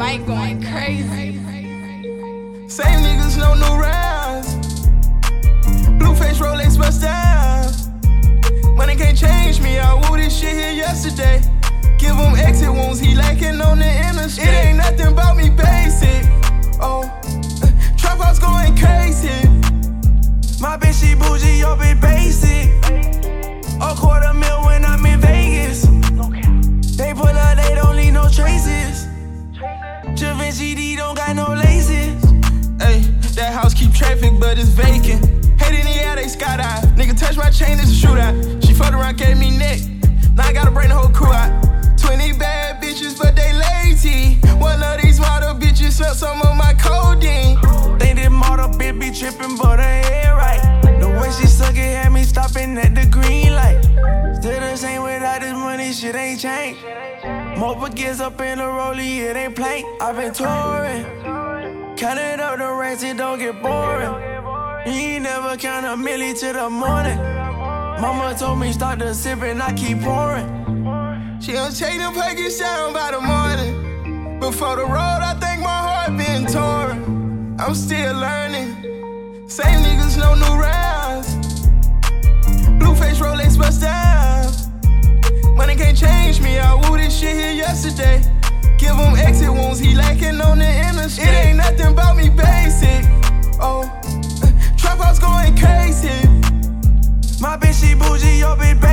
mic going crazy. Same niggas, no new rounds. Blueface Rolex bust down. Money can't change me, I woo this shit here yesterday. Give him exit wounds, he lacking on the interstate. It ain't nothing about me basic. Oh, trap house going crazy. My bitch, she bougie, your bitch basic. $250,000 when I'm in Vegas. They pull up, they don't leave no traces. Givenchy D don't got no laces. Ayy, that house keep traffic, but it's vacant. Hate in the air, they skydive. Nigga touch my chain, it's a shootout. She fucked around, gave me neck. Now I gotta bring the whole crew out. 20 bad bitches, but they lazy. One of these model bitches smell some of my codeine. Think this model bitch be trippin', but her head right. The way she suck it had me stopping at the green light. Still the same without this money, shit ain't changed. More gets up in the rollie, it ain't plain. I've been touring, counted up the racks, it don't get boring. You ain't never count a milli till the morning. Mama told me start the sippin', I keep pouring. She don't take the package down by the morning. Before the road, I think my heart been torn. I'm still learning. Same niggas, no new rounds. Blueface Rolex bust down. Money can't change me, I woo this shit here yesterday. Give him exit wounds, he lacking on the interstate. It ain't nothing about me basic. Oh, trap house going crazy. My bitch, she bougie, your bitch